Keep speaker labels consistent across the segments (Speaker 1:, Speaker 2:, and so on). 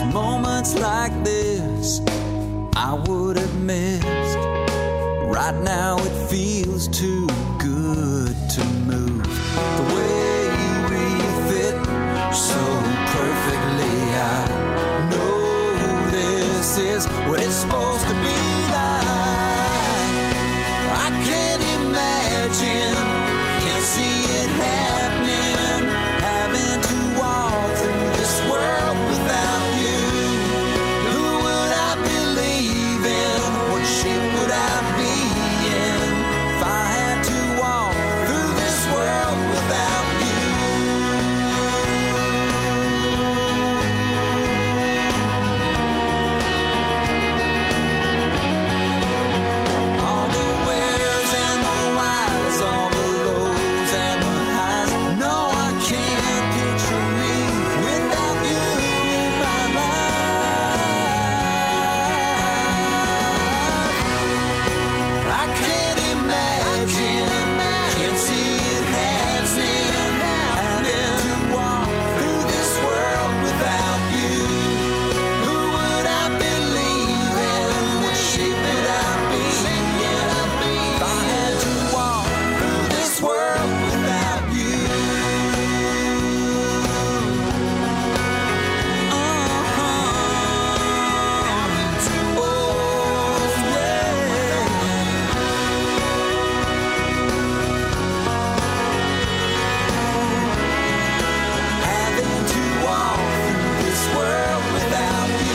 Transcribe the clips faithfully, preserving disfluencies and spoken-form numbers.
Speaker 1: It's moments like this I would have missed. Right now it feels too good to move. The way you refit so perfectly, I know this is what it's supposed to be like. I can't imagine, can't see it happening, having to walk through this world without you. Who would I believe in? What shape would I be in if I had to walk through this world without you? All the wheres and the whys, all the lows and the highs. No, I can't picture me without you in my life. I can't imagine, can't see it happening, having to walk through this world without you. Who would I believe in? What shape would I be in if I had to walk through this world without you? Uh-huh. Oh, yeah. Having to walk through this world without you.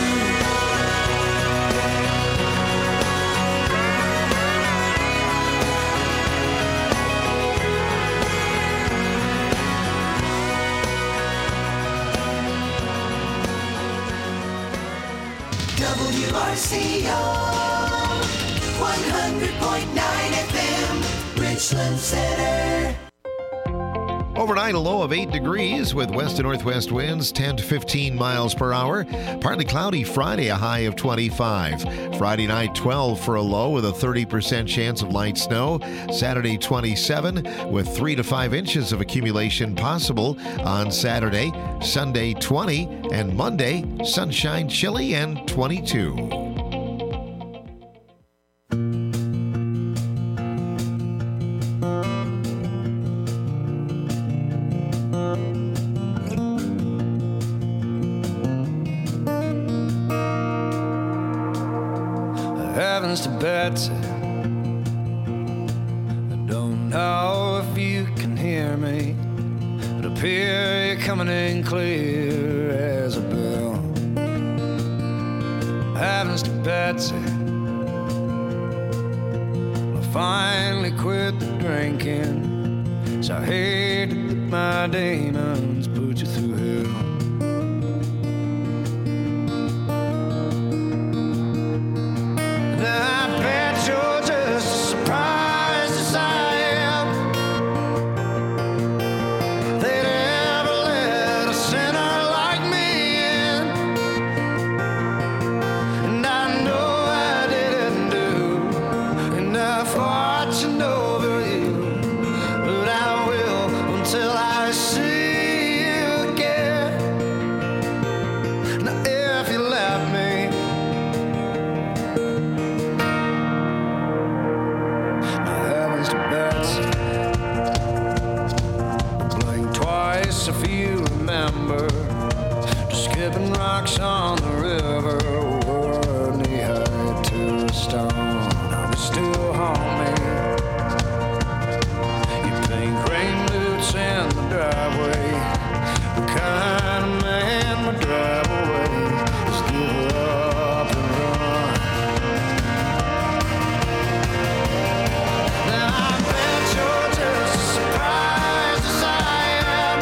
Speaker 2: W R C O one hundred point nine F M, Richland Center.
Speaker 3: Overnight, a low of eight degrees with west to northwest winds ten to fifteen miles per hour. Partly cloudy Friday, a high of twenty-five. Friday night, twelve for a low with a thirty percent chance of light snow. Saturday, twenty-seven with three to five inches of accumulation possible on Saturday. Sunday, twenty. And Monday, sunshine, chilly, and twenty-two.
Speaker 1: Heavens to Betsy, I don't know if you can hear me. It appears you're coming in clear as a bell. Heavens to Betsy, I finally quit the drinking, so I hated that my demons put you through hell. I bet you're just as surprised as I am. They'd ever let a sinner like me in. And I know I didn't do enough watching over you, but I will until I see you again. Now if you love me, heavens to Betsy, blink twice if you remember, just skipping rocks on the river, or knee high to a stone. Are we still homie? You pink rain boots in the driveway, the kind of man would drive away, just give up and run. Now I bet you're just as surprised as I am.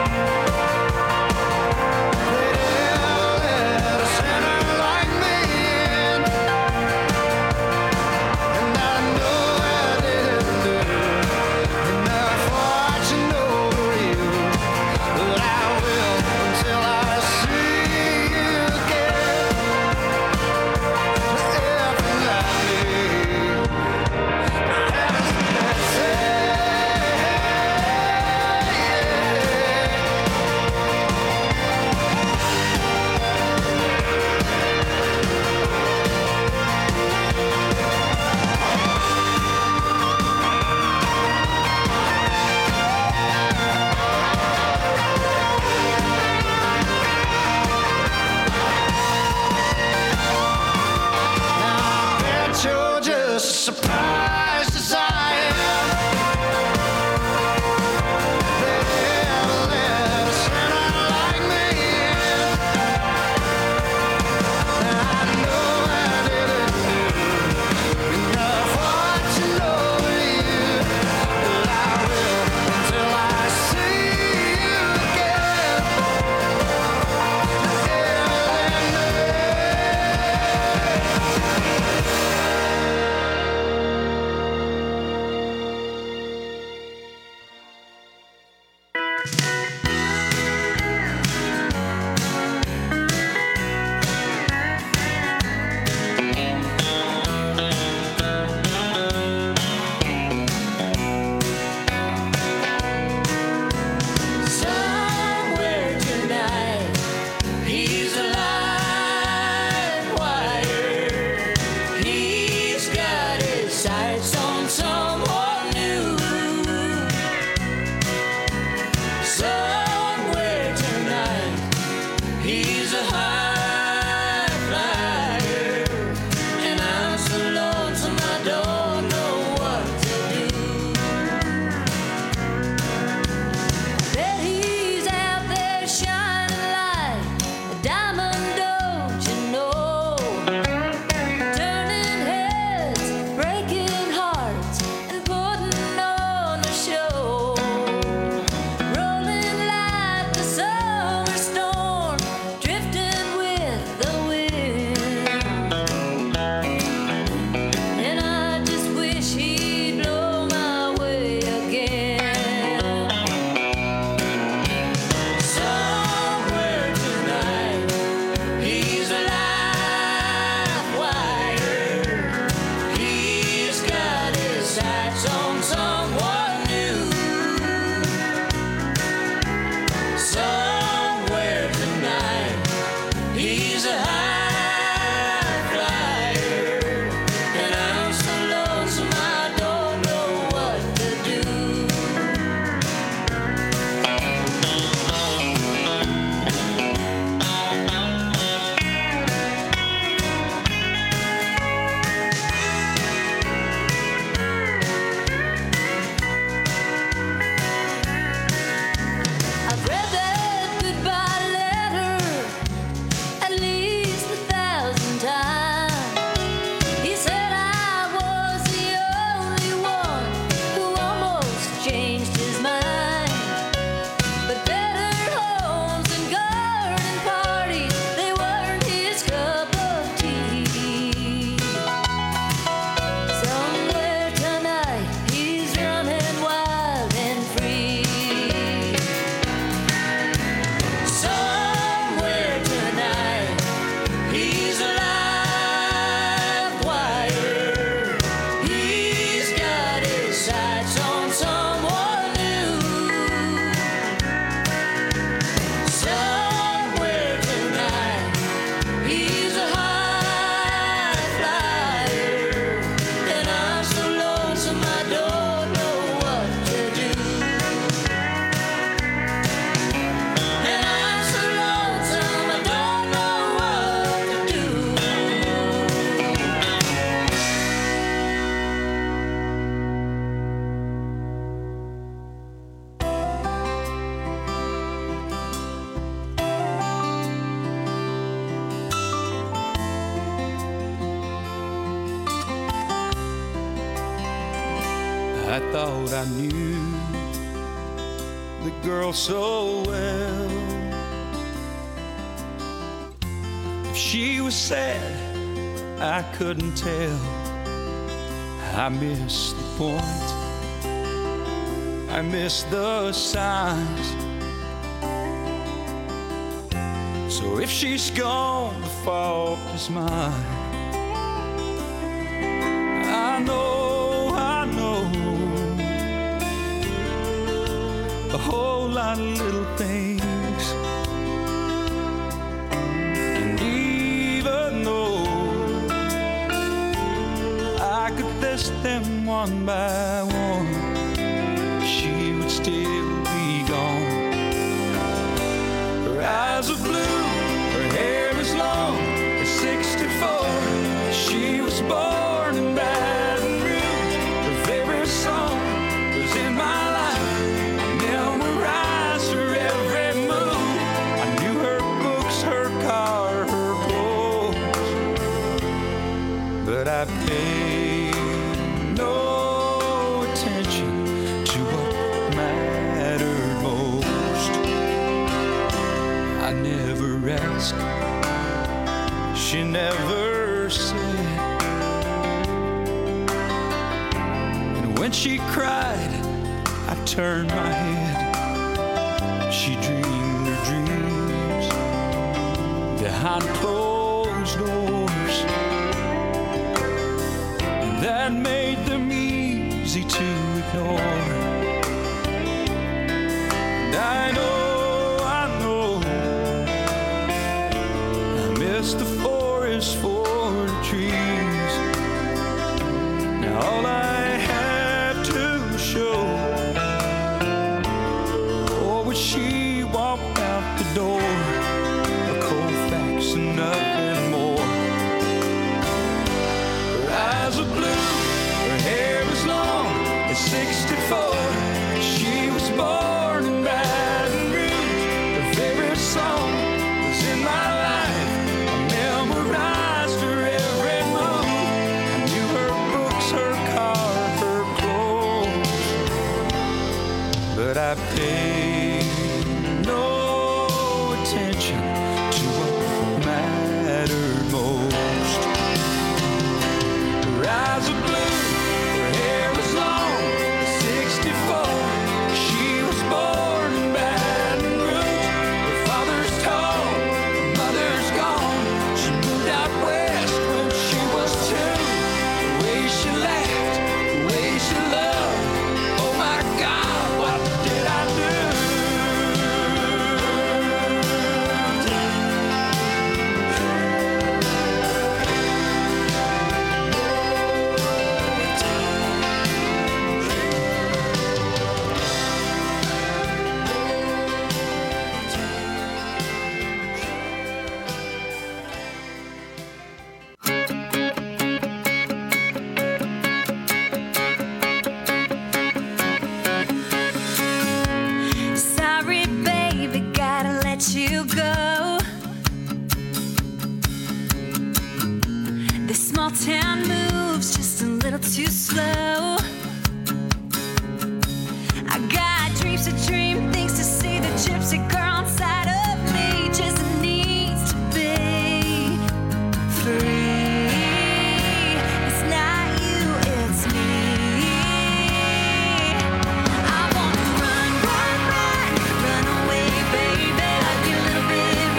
Speaker 1: They'd ever let a sinner like me in. And I I thought I knew the girl so well. If she was sad, I couldn't tell. I missed the point, I missed the signs. So if she's gone, the fault is mine. I know, I know a whole lot of little things, and even though I could list them one by one, she would still be gone. Her eyes are blue, her hair is long, at sixty-four, she was born in Baton Rouge. Her favorite song was In My Life. I memorized her every move. I knew her books, her car, her clothes, but I paid no attention to what mattered most. I never asked, she never said, and when she cried, I turned my head. She dreamed her dreams behind closed doors, and that made them easy to ignore. And I know, I know, I miss the forest for the trees. Now all I have to show, oh, when she walked out the door, a cold facts and nothing more. Her eyes are blue, her hair is long, at sixty-four, she was born in Baton Rouge. Her favorite song was In My Life. I memorized her every move. I knew her books, her car, her clothes, but I paid no attention to what mattered most. Her eyes are blue, her hair was long, sixty-four, she was born in Baton Rouge. Her father's tall, her mother's gone. She moved out west when she was two. The way she laughed, the way she loved, oh my God, what did I do?
Speaker 4: Sorry, baby, gotta let you go. This small town moves just a little too slow. I got dreams to dream, things to see. The gypsy girl inside of me just needs to be free. It's not you, it's me. I wanna run, run, run, run away, baby. Like a little bit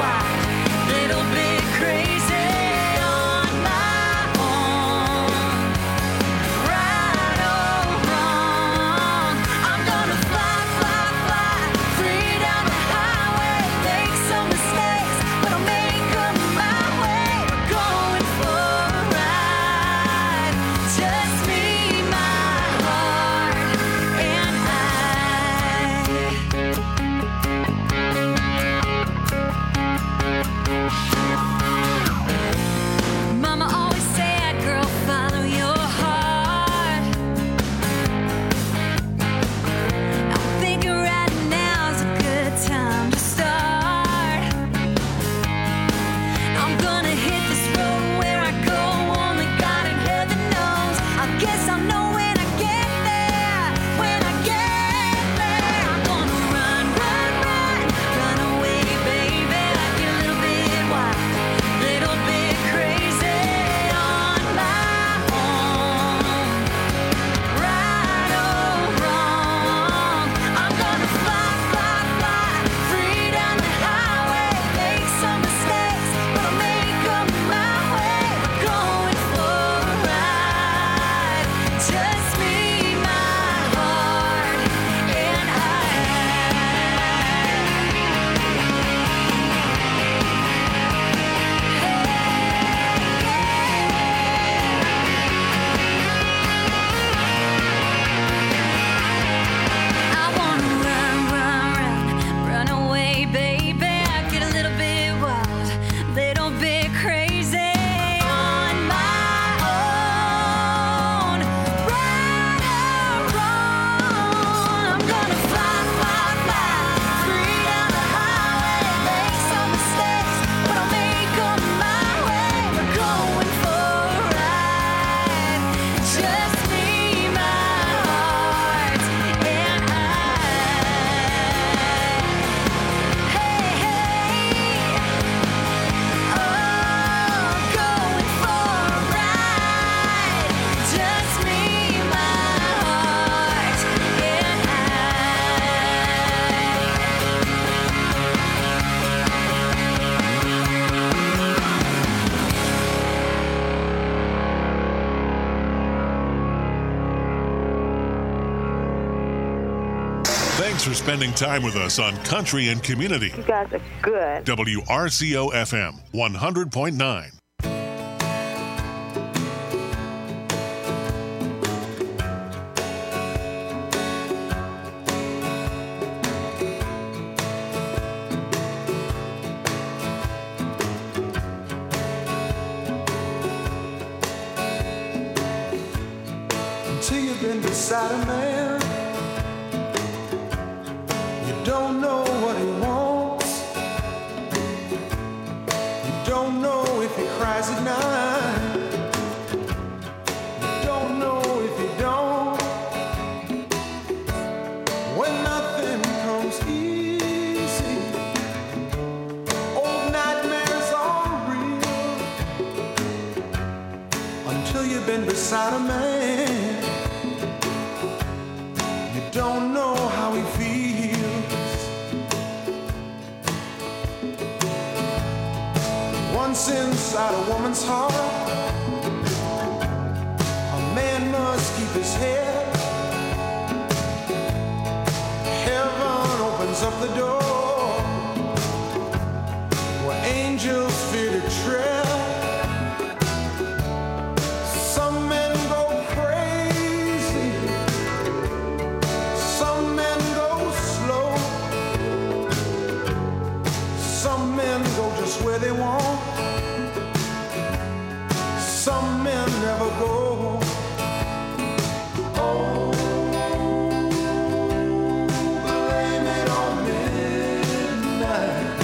Speaker 5: Thanks for spending time with us on Country and Community.
Speaker 6: You guys are good.
Speaker 5: W R C O F M one hundred point nine.
Speaker 7: Until you've been beside a man, you don't know what he wants. You don't know if he cries at night. You don't know if he don't. When nothing comes easy, old nightmares are real. Until you've been beside a man, don't know how he feels. Once inside a woman's heart, a man must keep his head. Heaven opens up the door where angels fear to tread. Some men go crazy, some men go slow, some men go just where they want, some men never go. Oh, blame it on midnight.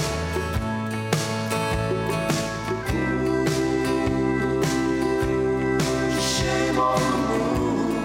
Speaker 7: Shame on the moon.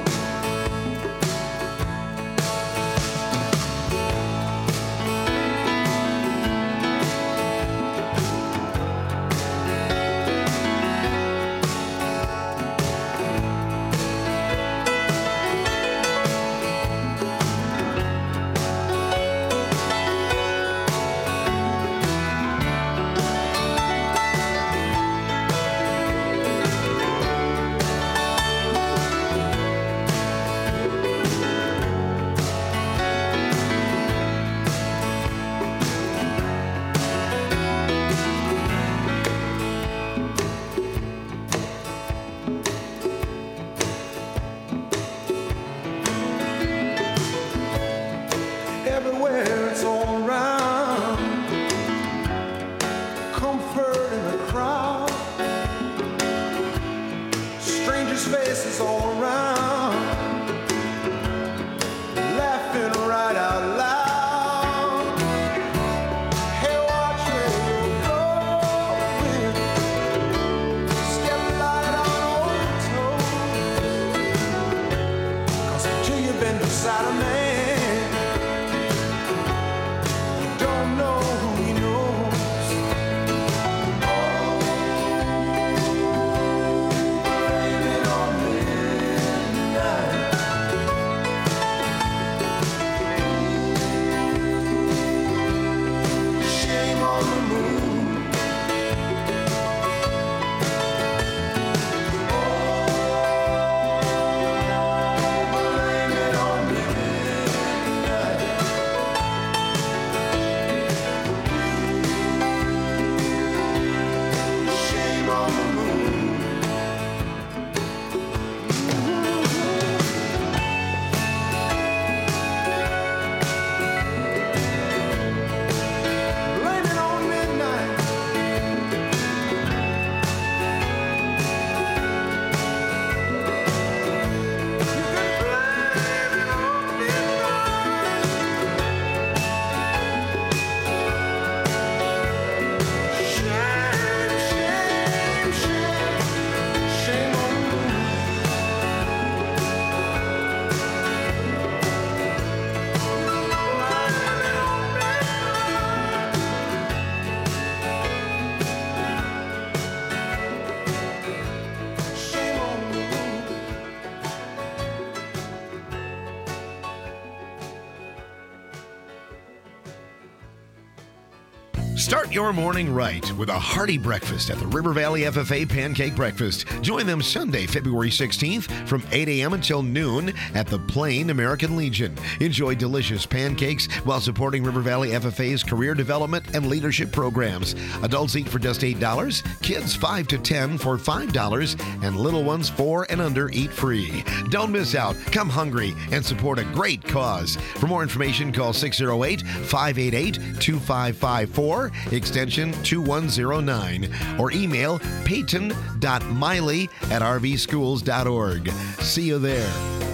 Speaker 3: Start your morning right with a hearty breakfast at the River Valley F F A Pancake Breakfast. Join them Sunday, February sixteenth from eight a.m. until noon at the Plain American Legion. Enjoy delicious pancakes while supporting River Valley F F A's career development and leadership programs. Adults eat for just eight dollars, kids five to ten for five dollars, and little ones four and under eat free. Don't miss out. Come hungry and support a great cause. For more information, call six oh eight, five eight eight, two five five four, extension two one oh nine, or email peyton.miley at r v schools dot org. See you there.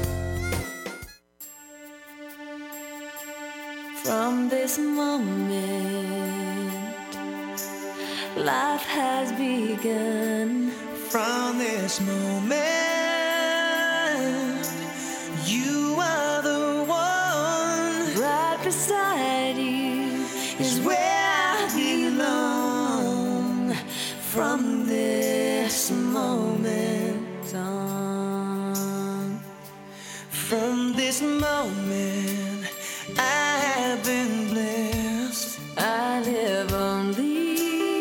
Speaker 4: From this moment, life has begun.
Speaker 2: From this moment, you are the one.
Speaker 4: Right beside you
Speaker 2: Is where I belong.
Speaker 4: from this moment on.
Speaker 2: From this moment, I have been blessed.
Speaker 4: I live only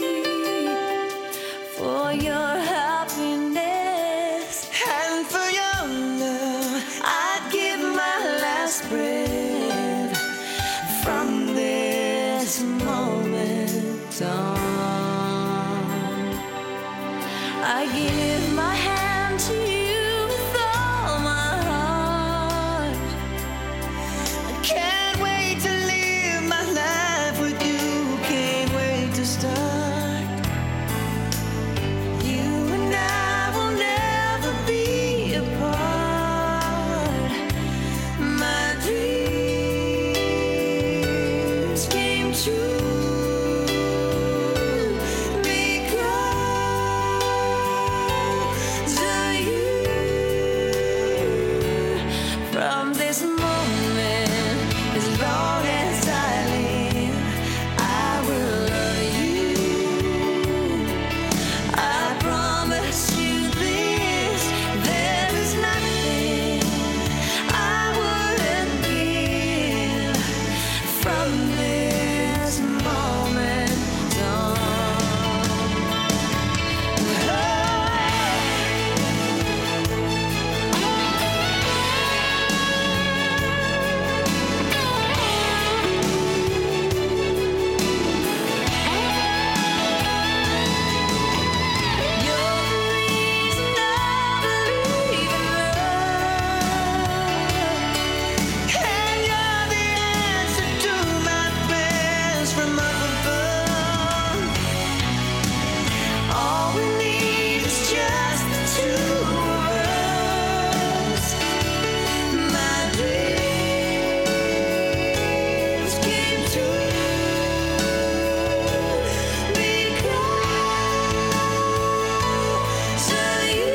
Speaker 4: for your happiness.
Speaker 2: And for your love, I'd give my last breath.
Speaker 4: From this moment on, I give my hand to you with all my heart.
Speaker 2: I can't wait to live my life with you. Can't wait to start.
Speaker 4: You and I will never be apart. My dreams came true because of you. From this moment, as long as I live, I will love you. I promise you this, there is nothing I wouldn't give. From this moment on. You're the reason I believe in love.
Speaker 2: And you're the answer to my prayers from up above.
Speaker 4: All we need is just the two of us. My dreams came true because of you.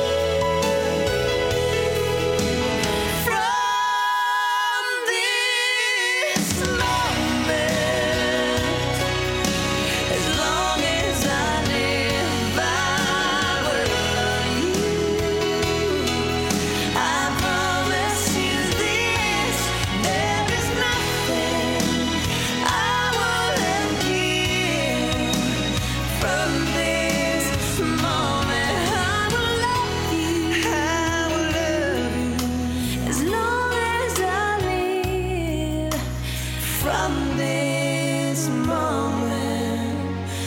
Speaker 4: From this moment, as long as I live, I will love you. I promise you this, there is nothing I wouldn't give. From this moment, I will love you.
Speaker 2: I will love you.
Speaker 4: As long as I live. From this moment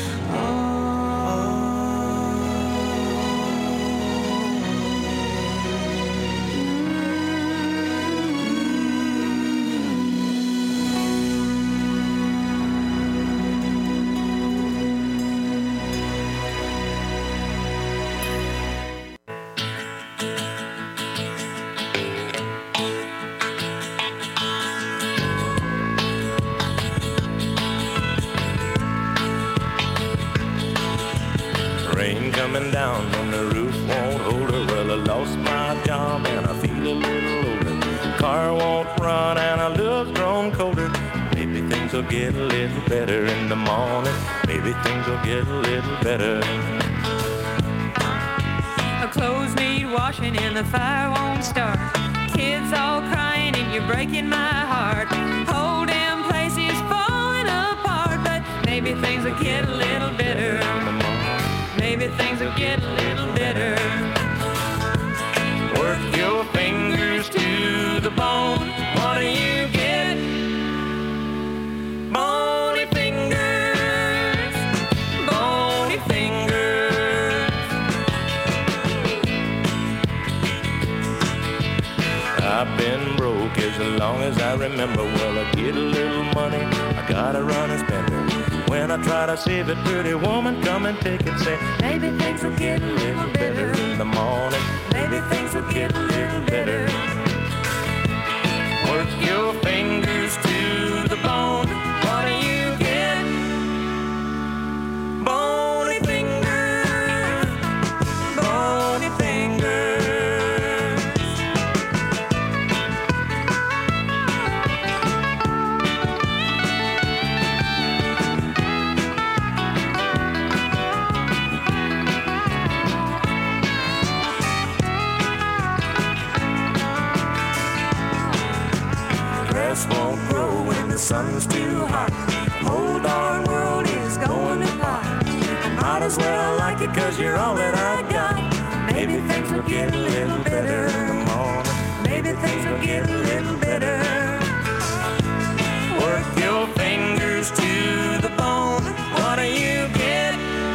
Speaker 6: Rain coming down and the roof won't hold her. Well, I lost my job and I feel a little older. Car won't run and our love's grown colder. Maybe things will get a little better in the morning. Maybe things will get a little better.
Speaker 8: Our clothes need washing and the fire won't start. Kids all crying and you're breaking my heart. Whole damn place is falling apart, but maybe things things will get a little better. Maybe things will get a little better. Work your fingers to the bone. What do you get? Bony fingers, bony fingers. I've been broke as long as I remember. Well, I get a little money, I gotta run and spend it. When I try to save it, pretty woman, come and take it. Say, maybe things will get a little better in the morning. Maybe things will get a little better. Work your fingers to the bone. What do you get? Bony fingers, bony fingers. Grass won't grow when the sun's too hot. Whole darn world is going to pot. Might as well like it, cause you're all that I got. Maybe things will get a little better in the morning. Maybe things will get a little better. Work your fingers to the bone. What do you get?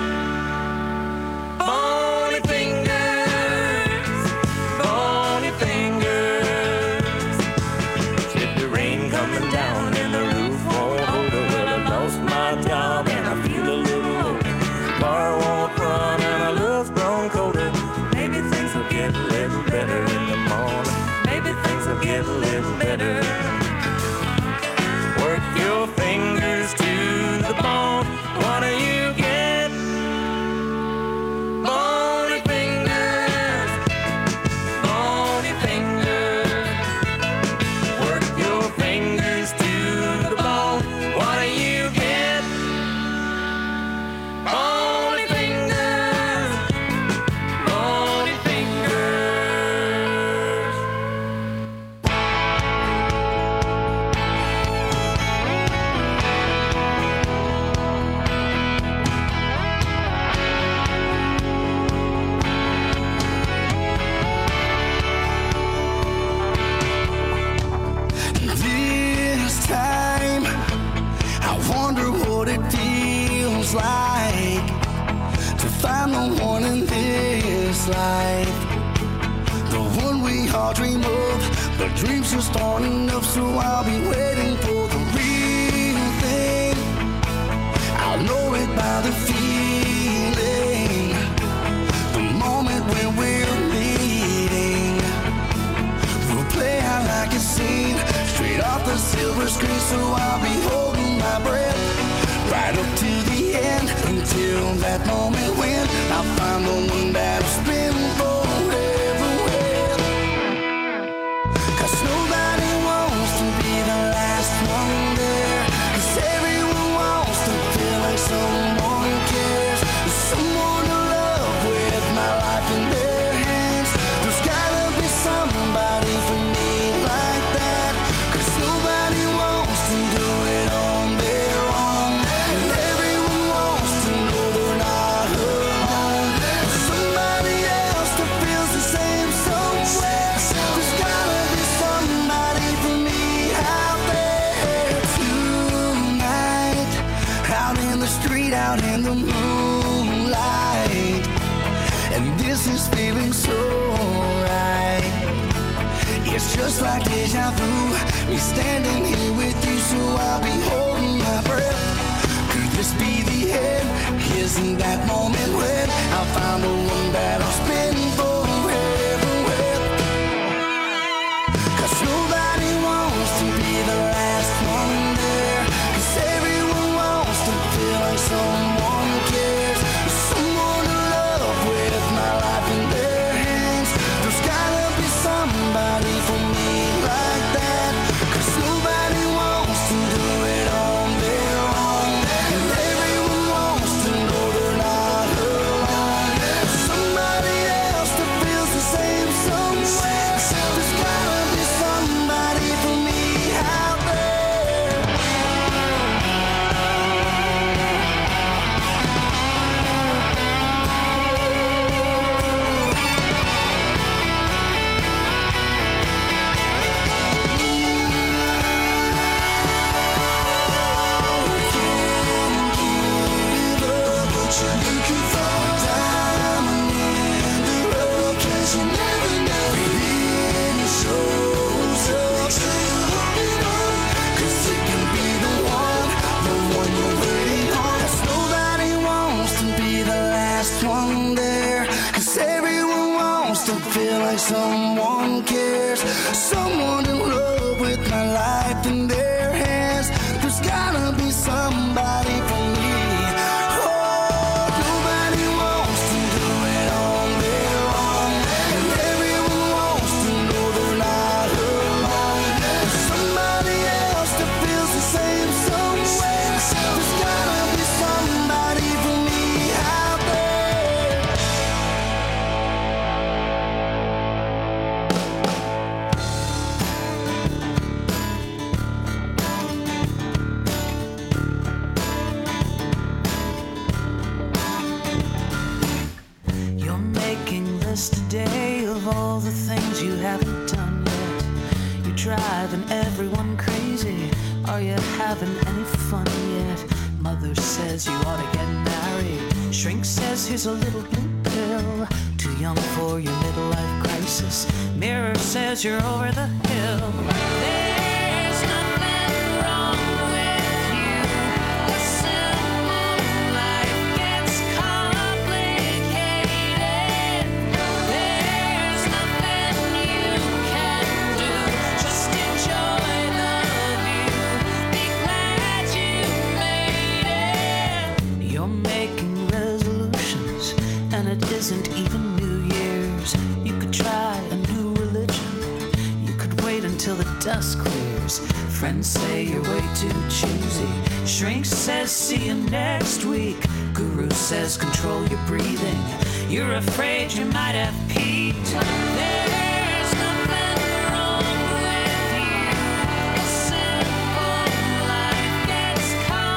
Speaker 8: Bony fingers, bony fingers. Said the rain coming down and the roof won't hold it. Well, I lost my job and I feel a little low. Car won't run and I love's grown colder. Maybe things will get a little better in the morning. Maybe things will get a little better. Work your fingers to the bone. What do you get? Bony fingers, bony fingers. Work your fingers to the bone. What do you get? Bony fingers, bony fingers.
Speaker 9: This time, I wonder what it feels like to find the one in this life, the one we all dream of. But dreams just aren't enough, so I'll be waiting for the real thing. I'll know it by the feeling, the moment when we're meeting. We'll play out like a scene, straight off the silver screen. So I'll be holding my breath right up to the end, until that moment when I'll find the one that'll spin forever with. Cause nobody wants to be the last one there. Cause everyone wants to feel like someone cares. Someone to love with my life in their hands. There's gotta be somebody for me like that. Cause nobody wants to do it on their own. And everyone wants to know they're not alone. There's somebody else that feels the same somewhere. There's gotta be somebody for me out there tonight. Out in the street, out in the moonlight. And this is feeling so right. It's just like deja vu, me standing here with you. So I'll be holding my breath. Could this be the end? Isn't that moment when I'll find the one that I'll spend forever with? Cause nobody wants to be the last one there. Cause everyone wants to feel like someone cares. Someone to love with my life in their hands. There's gotta be somebody for me like that. Cause nobody wants to do it on their own. And everyone wants to know they're not alone. There's somebody else that feels the same somewhere. There's gotta be somebody you're looking for a diamond in the rough, 'cause you never know. Maybe it shows up, so you hold it on, 'cause it can be the one, the one you're waiting on. 'Cause nobody wants to be the last one there, 'cause everyone wants to feel like someone cares. Someone in love with my life in their hands. There's gotta be somebody for me. Oh, nobody wants to do it on their own, and everyone wants to know they're not alone. There's somebody else that feels the same somewhere. There's gotta be somebody for me out there.
Speaker 4: You're making lists today of all the things you haven't done yet. You're driving everyone crazy. Are you having any fun yet? Mother says you ought to get married. Shrink says here's a little blue pill. Too young for your midlife crisis. Mirror says you're over the hill. There's nothing wrong with you. A simple life gets complicated. There's nothing you can do. Just enjoy the view. Be glad you made it. You're making resolutions, and it isn't even New Year's. You could try a new religion. You could wait until the dust clears. Friends say you're way too choosy. Shrink says see you next week. Guru says control your breathing. You're afraid you might have peaked. There's nothing wrong with you. A simple life gets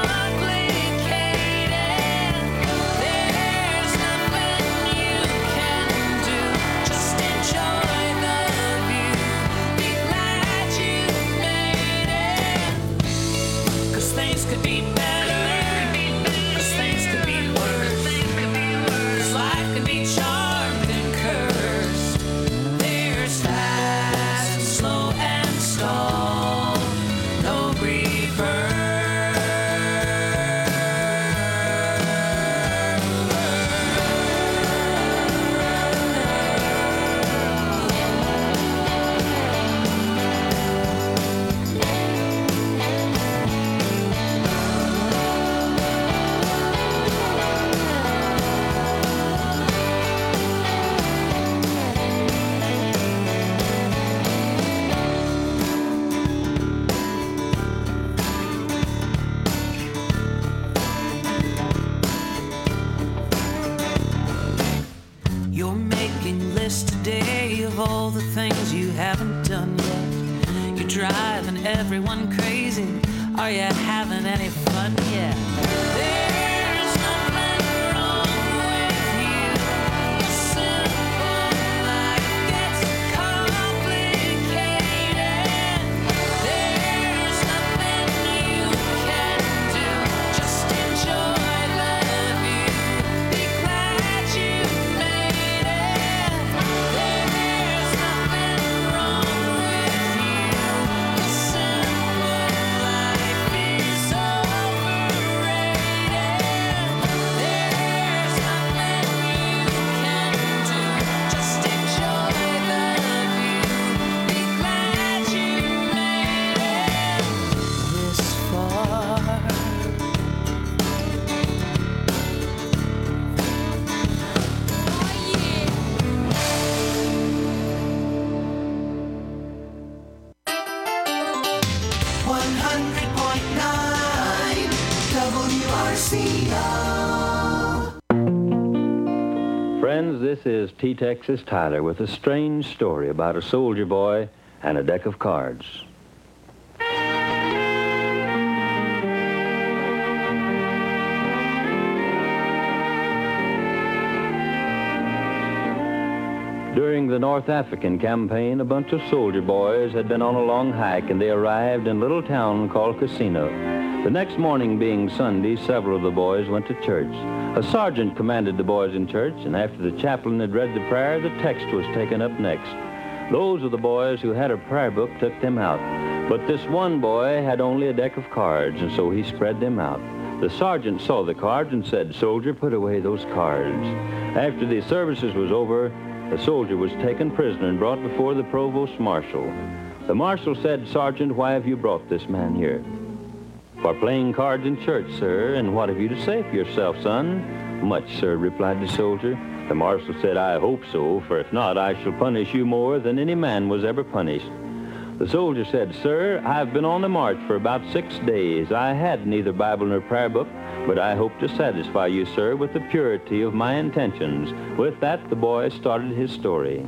Speaker 4: complicated. There's nothing you can do. Just enjoy the view. Be glad you made it. 'Cause things could be better. 'Cause things could be worse. 'Cause life could be charmed and cursed. There's fast, slow, and stall. No You're making lists today of all the things you haven't done yet. You're driving everyone crazy. Are you having any fun yet? There's nothing wrong with you. A simple life gets complicated. There's nothing you can do. Just enjoy the view. Be glad you made it. There's nothing wrong with you. A simple life is overrated. There's nothing you can do. Just enjoy the view. Be glad you made it this far.
Speaker 2: one hundred point nine W R C O.
Speaker 10: Friends, this is T-Texas Tyler with a strange story about a soldier boy and a deck of cards. During the North African campaign, a bunch of soldier boys had been on a long hike, and they arrived in a little town called Casino. The next morning, being Sunday, several of the boys went to church. A sergeant commanded the boys in church, and after the chaplain had read the prayer, the text was taken up next. Those of the boys who had a prayer book took them out. But this one boy had only a deck of cards, and so he spread them out. The sergeant saw the cards and said, "Soldier, put away those cards." After the services was over, the soldier was taken prisoner and brought before the provost marshal. The marshal said, "Sergeant, why have you brought this man here?" "For playing cards in church, sir. And what have you to say for yourself, son?" "Much, sir," replied the soldier. The marshal said, "I hope so, for if not, I shall punish you more than any man was ever punished." The soldier said, "Sir, I've been on the march for about six days. I had neither Bible nor prayer book, but I hope to satisfy you, sir, with the purity of my intentions." With that, the boy started his story.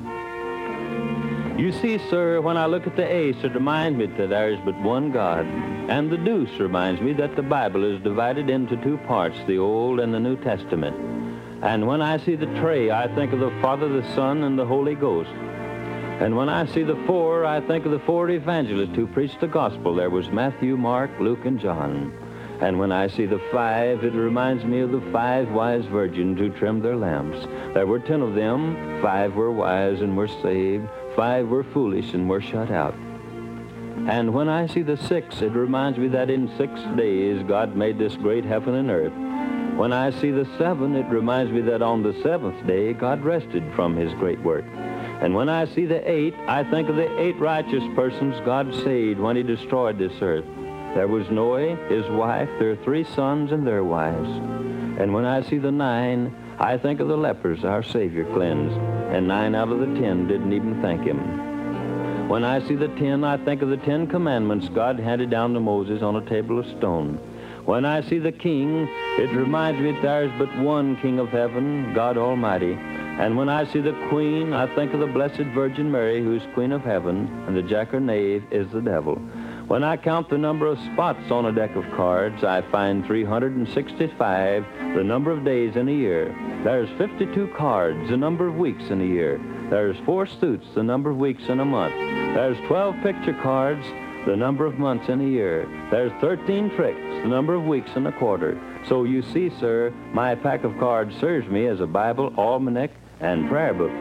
Speaker 10: "You see, sir, when I look at the ace, it reminds me that there is but one God. And the deuce reminds me that the Bible is divided into two parts, the Old and the New Testament. And when I see the tray, I think of the Father, the Son, and the Holy Ghost. And when I see the four, I think of the four evangelists who preached the gospel. There was Matthew, Mark, Luke, and John. And when I see the five, it reminds me of the five wise virgins who trimmed their lamps. There were ten of them. Five were wise and were saved. Five were foolish and were shut out. And when I see the six, it reminds me that in six days God made this great heaven and earth. When I see the seven, it reminds me that on the seventh day God rested from his great work. And when I see the eight, I think of the eight righteous persons God saved when he destroyed this earth. There was Noah, his wife, their three sons, and their wives. And when I see the nine, I think of the lepers our Savior cleansed, and nine out of the ten didn't even thank him. When I see the ten, I think of the Ten Commandments God handed down to Moses on a table of stone. When I see the king, it reminds me that there's but one King of heaven, God Almighty. And when I see the queen, I think of the Blessed Virgin Mary, who's Queen of heaven, and the jackanapes is the devil. When I count the number of spots on a deck of cards, I find three hundred sixty-five, the number of days in a year. There's fifty-two cards, the number of weeks in a year. There's four suits, the number of weeks in a month. There's twelve picture cards, the number of months in a year. There's thirteen tricks, the number of weeks in a quarter. So you see, sir, my pack of cards serves me as a Bible, almanac, and prayer book.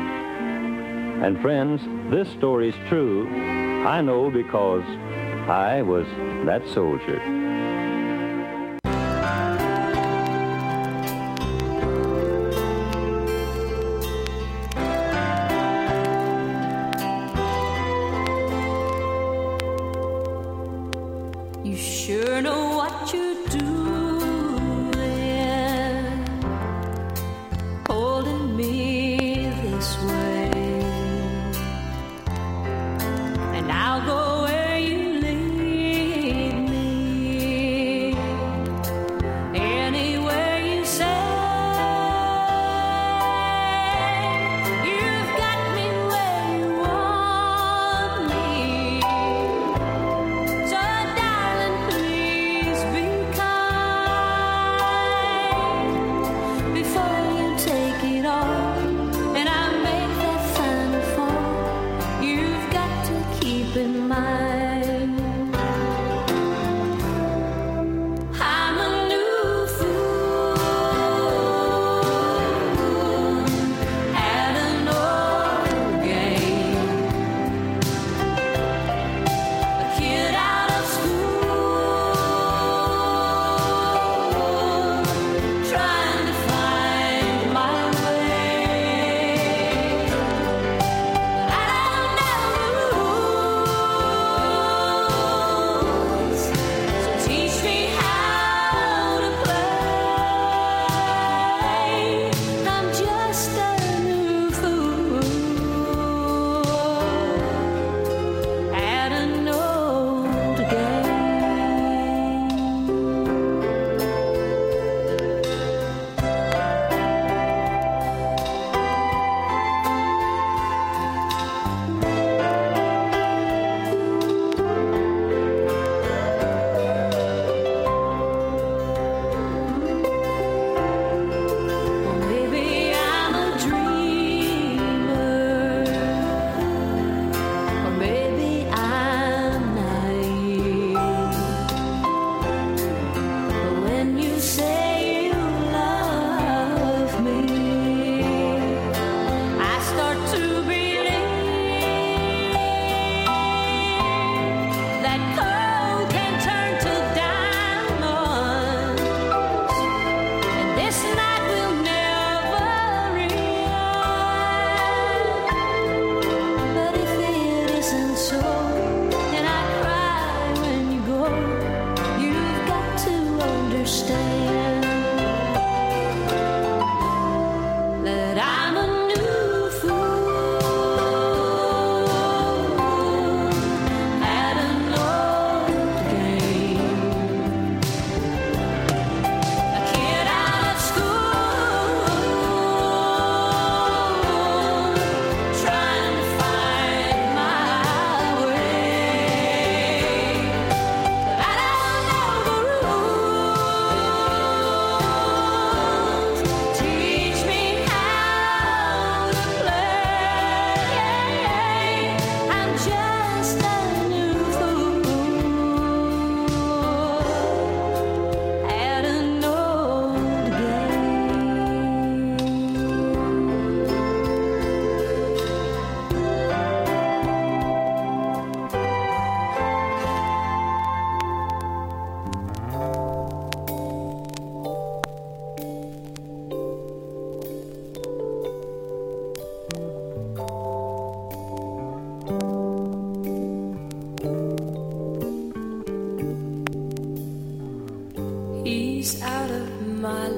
Speaker 10: And friends, this story's true. I know because I was that soldier.
Speaker 4: You sure know what you're doing, holding me this way, and I'll go where you lead me.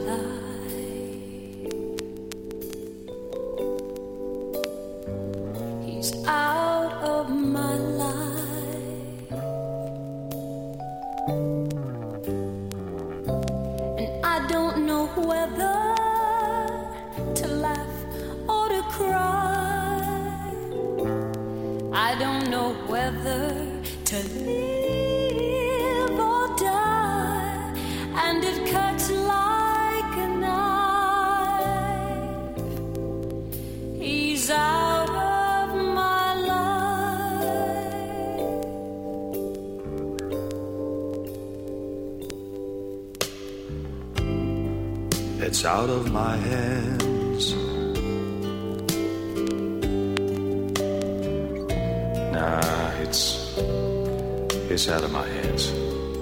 Speaker 4: He's out of my life, and I don't know whether to laugh or to cry. I don't know whether to live or die, and it cuts like a knife. He's out of my life.
Speaker 7: It's out of my hands. Nah, it's it's out of my hands.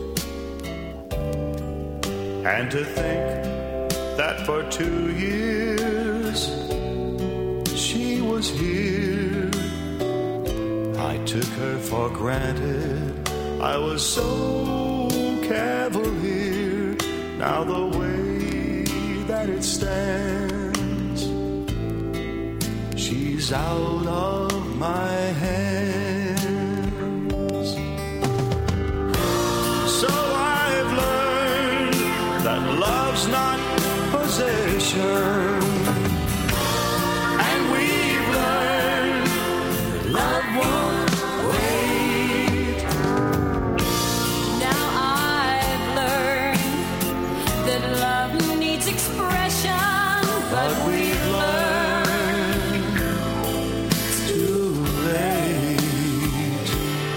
Speaker 7: And to think that for two years she was here, I took her for granted. I was so cavalier. Now the way that it stands, she's out of my hands. So I've learned that love's not possession, and we've learned that love won't wait.
Speaker 4: Now I've learned that love needs expression, but we've learned
Speaker 7: it's too late.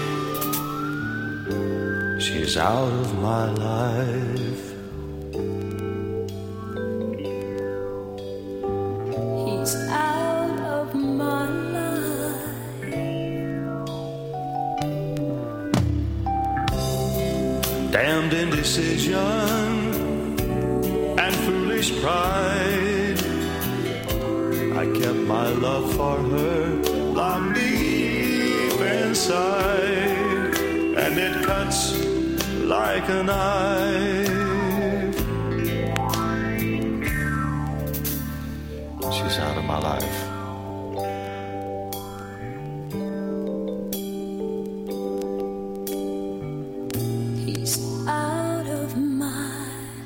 Speaker 7: She's out of my life.
Speaker 4: he's out of my life.
Speaker 7: Damned indecision and foolish pride, I kept my love for her locked deep inside, and it cuts like a knife. She's out of my life.
Speaker 4: He's out of my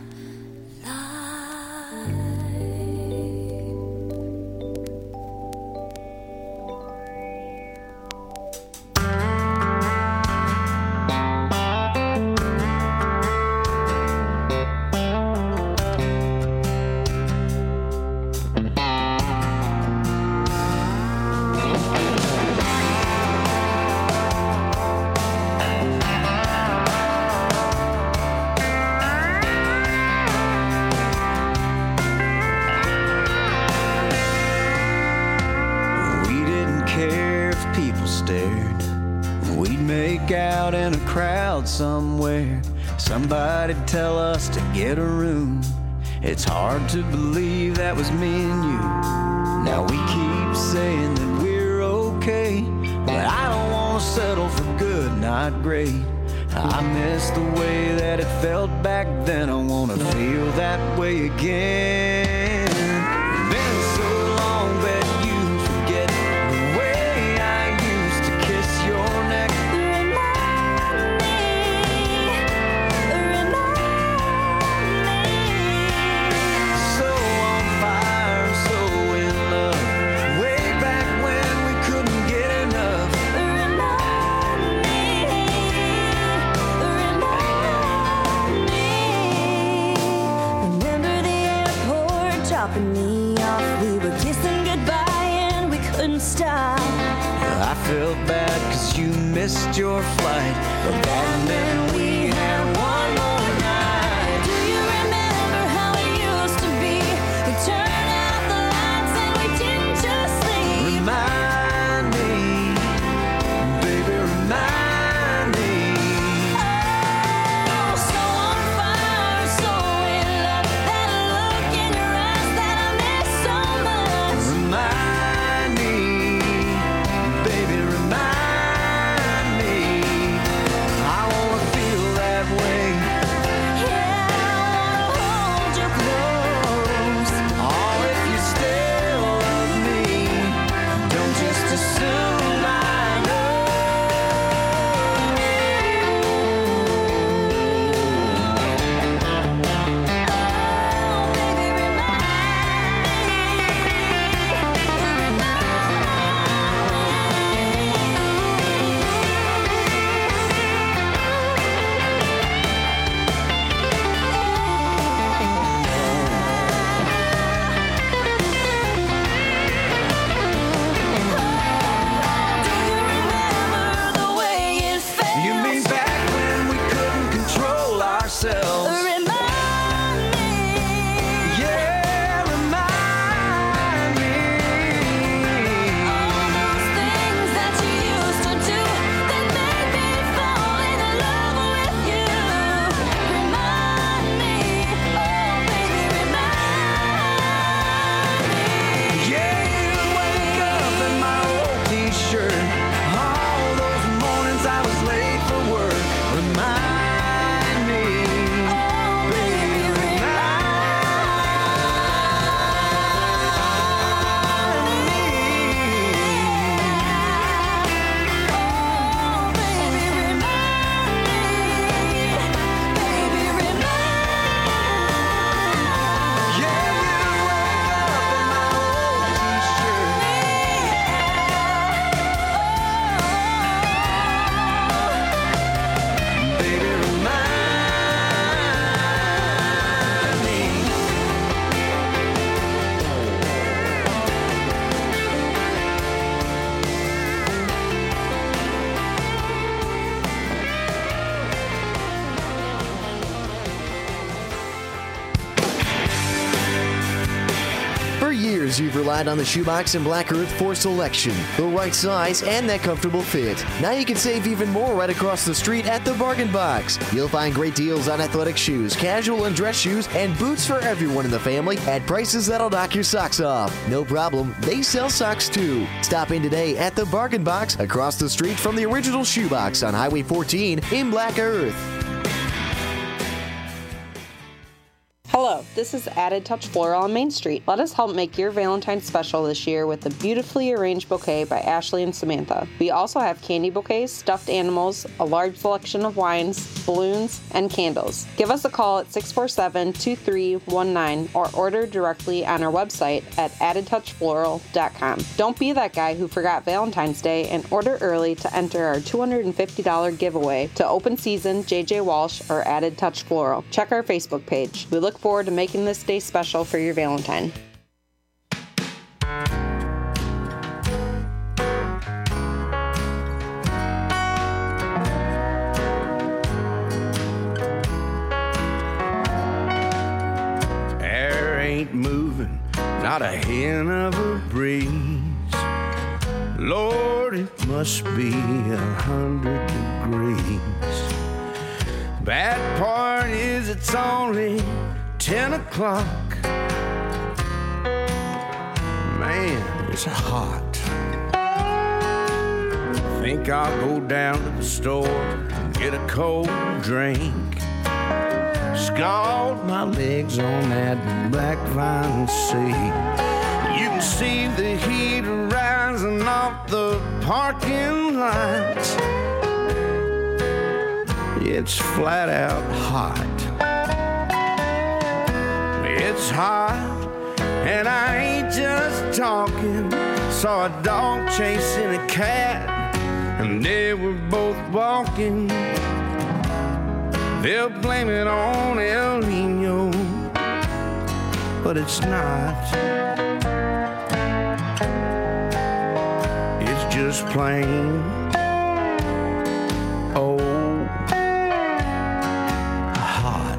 Speaker 1: We didn't care if people stared. We'd make out in a crowd somewhere. Somebody'd tell us to get a room. It's hard to believe that was me and you. Now we keep saying that we're okay, but I don't want to settle for good, not great. I miss the way that it felt back then. I want to feel that way again. Been so long that you forget the way I used to kiss your neck.
Speaker 4: Remind me, remind me.
Speaker 1: So on fire, so in love. Way back when we couldn't get enough.
Speaker 4: Remind me, remind me. Remember the airport dropping me off? We were kissing goodbye and we couldn't stop.
Speaker 1: I felt bad cause you missed your flight, but that meant we had one more night.
Speaker 4: Do you remember how it used to be? We turned out the lights and we didn't just sleep.
Speaker 1: Remind me, baby, remind me.
Speaker 4: Oh, so on fire, so in love. That look in your eyes that I miss so much.
Speaker 1: Remind me, baby, remind me. I wanna feel that way
Speaker 11: For years, you've relied on the Shoebox and Black Earth for selection, the right size, and that comfortable fit. Now you can save even more right across the street at the Bargain Box. You'll find great deals on athletic shoes, casual and dress shoes, and boots for everyone in the family at prices that'll knock your socks off. No problem, they sell socks too. Stop in today at the Bargain Box across the street from the original Shoebox on Highway fourteen in Black Earth.
Speaker 12: Hello, this is Added Touch Floral on Main Street. Let us help make your Valentine's special this year with a beautifully arranged bouquet by Ashley and Samantha. We also have candy bouquets, stuffed animals, a large selection of wines, balloons, and candles. Give us a call at six four seven, two three one nine or order directly on our website at added touch floral dot com. Don't be that guy who forgot Valentine's Day and order early to enter our two hundred fifty dollars giveaway to Open Season, J J Walsh, or Added Touch Floral. Check our Facebook page. We look forward to making this day special for your Valentine.
Speaker 9: Air ain't moving, not a hint of a breeze. Lord, it must be a hundred degrees. Bad part is it's only ten o'clock. Man, it's hot. Think I'll go down to the store and get a cold drink. Scald my legs on that black vinyl seat. You can see the heat rising off the parking lot. It's flat out hot. It's hot, and I ain't just talking. Saw a dog chasing a cat, and they were both walking. They'll blame it on El Nino, but it's not. It's just plain old hot.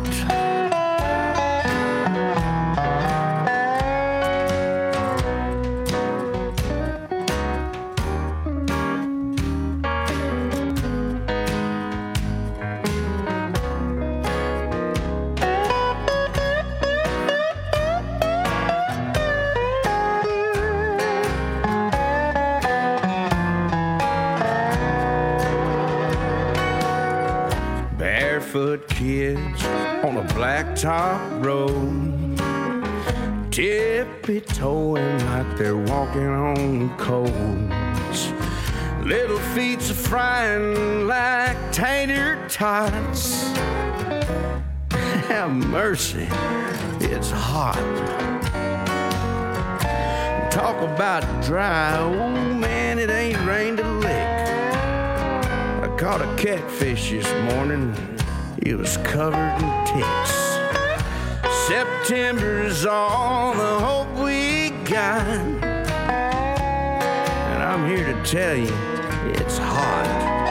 Speaker 9: Barefoot kids on a blacktop road, tippy-toeing like they're walking on coals. Little feet's frying like tater tots. Have mercy, it's hot. Talk about dry, oh man, it ain't rained a lick. I caught a catfish this morning, it was covered in ticks. September's all the hope we got, and I'm here to tell you, it's hot.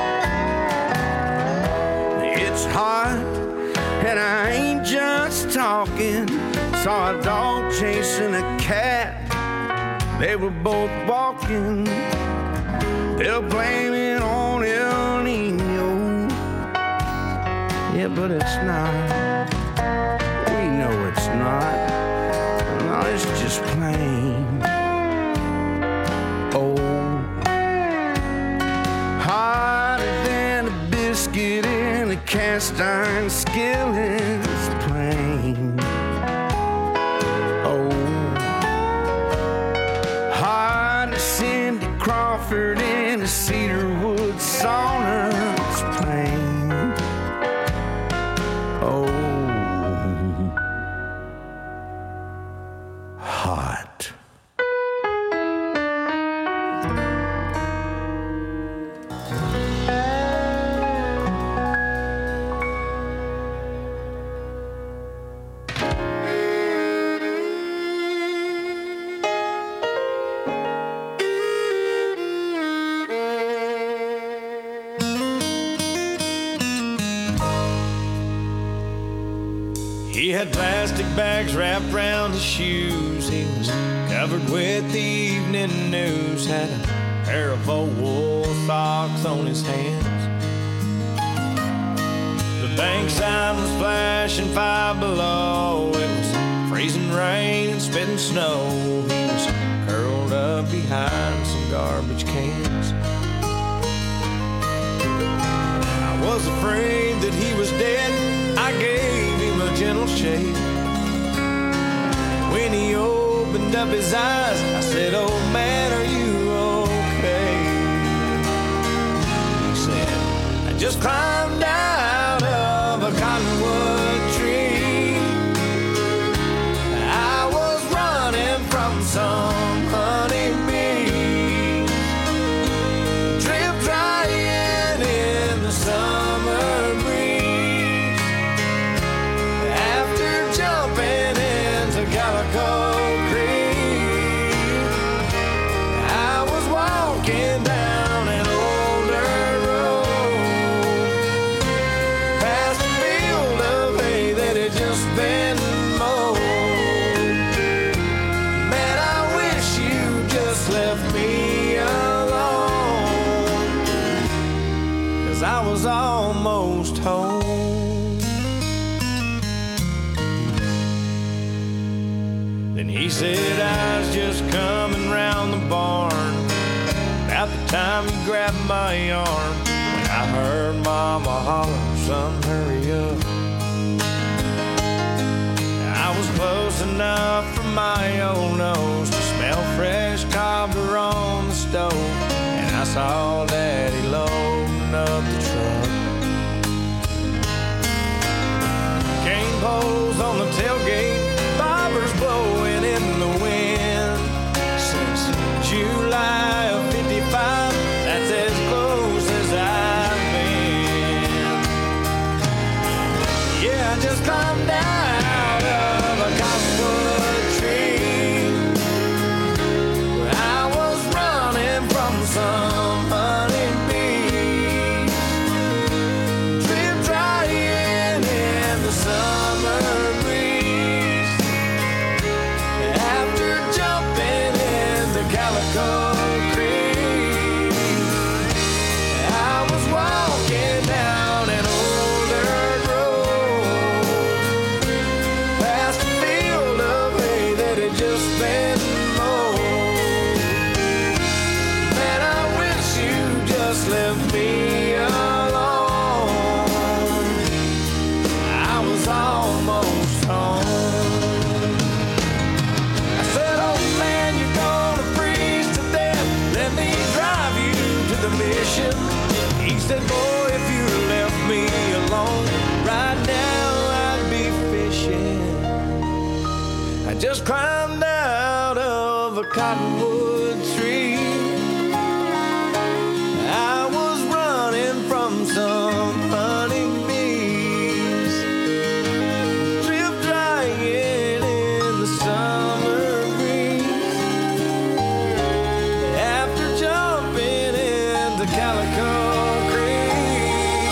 Speaker 9: It's hot, and I ain't just talking. Saw a dog chasing a cat, they were both walking. They'll blame it on El Nino, yeah, but it's not. We know it's not. No, it's just plain old. Hotter than a biscuit in a cast iron skillet. It's plain old. Hot as Cindy Crawford in a cedarwood sauna. It's plain old hot.
Speaker 13: He had plastic bags wrapped around his shoes. He was covered with the evening news, had a pair of old wool socks on his hands. The bank sign was flashing five below. It was freezing rain and spitting snow. He was curled up behind some garbage cans. I was afraid that he was dead. I gave him a gentle shake. When he opened up his eyes, I said, "Oh man, are you okay?" He said, "I just climbed out of a cottonwood tree. I was running from some honeybees, drip drying in the summer breeze. After jumping into Calico Creek, I was walking down an old dirt road, past a field of hay that had just been mowed. Man, I wish you just left me alone, 'cause I was almost home." Then he said, "I was just coming round the barn about the time you grabbed my arm, when I heard Mama holler, 'Son, hurry up.' I was close enough for my old nose to smell fresh cobbler on the stove, and I saw Daddy loading up the truck. Cane poles on the tailgate, bobbers blowing in the wind. Since July of fifty-five, that's as close as I've been. Yeah, I just climbed out of a cottonwood tree. I was running from some honeybees, drip drying in the summer breeze. After jumping into Calico Creek, I was walking down an old dirt road, past a field of hay that had just been mowed. Man, I wish you just left me alone. I was almost home. I said, "Oh man, you're gonna freeze to death. Let me drive you to the mission." He said, "Boy, if you left me alone, right now I'd be fishing." I just climbed out of a cottonwood tree. I was running from some honeybees, drip drying in the summer breeze. After jumping into Calico Creek,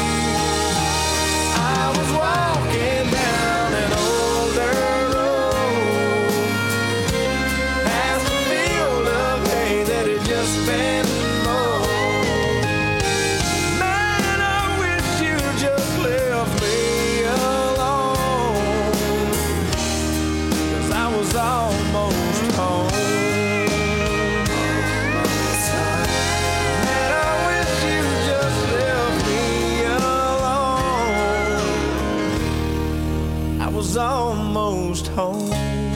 Speaker 13: I was walking down an old dirt road, past a field of hay that had just been mowed. Man, I wish you just left me alone, 'cause I was almost home. Man, I wish you just left me alone. I was almost home.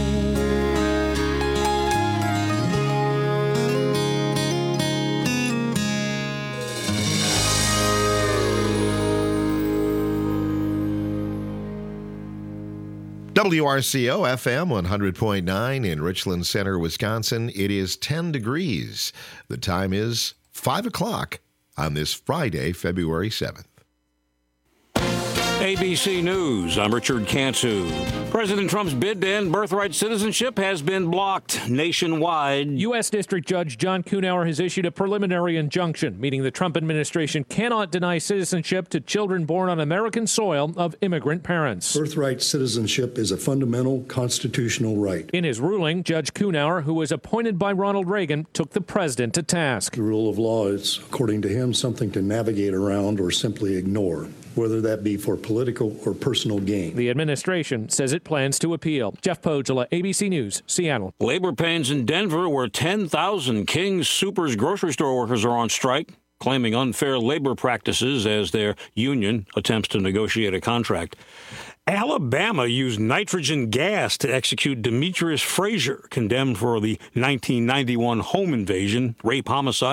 Speaker 3: W R C O F M one hundred point nine in Richland Center, Wisconsin. It is ten degrees. The time is five o'clock on this Friday, February seventh.
Speaker 14: A B C News, I'm Richard Cantu. President Trump's bid to end birthright citizenship has been blocked nationwide.
Speaker 15: U S. District Judge John Kuhnauer has issued a preliminary injunction, meaning the Trump administration cannot deny citizenship to children born on American soil of immigrant parents.
Speaker 16: Birthright citizenship is a fundamental constitutional right.
Speaker 15: In his ruling, Judge Kuhnauer, who was appointed by Ronald Reagan, took the president to task.
Speaker 16: The rule of law is, according to him, something to navigate around or simply ignore, whether that be for political or personal gain.
Speaker 15: The administration says it plans to appeal. Jeff Podgela, A B C News, Seattle.
Speaker 14: Labor pains in Denver, where ten thousand King's Super's grocery store workers are on strike, claiming unfair labor practices as their union attempts to negotiate a contract. Alabama used nitrogen gas to execute Demetrius Frazier, condemned for the nineteen ninety-one home invasion, rape, homicide,